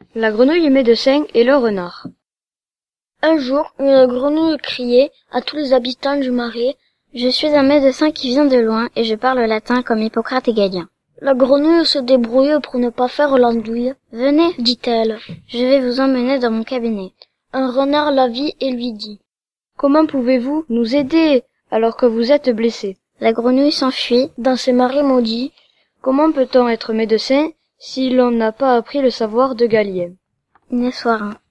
La grenouille médecin et le renard. Un jour, une grenouille criait à tous les habitants du marais: « Je suis un médecin qui vient de loin et je parle latin comme Hippocrate et Galien. » La grenouille se débrouille pour ne pas faire l'andouille. « Venez, dit-elle, je vais vous emmener dans mon cabinet. » Un renard la vit et lui dit: « Comment pouvez-vous nous aider alors que vous êtes blessé ?» La grenouille s'enfuit dans ces marais maudits. Comment peut-on être médecin si l'on n'a pas appris le savoir de Galien? Inès Soirin.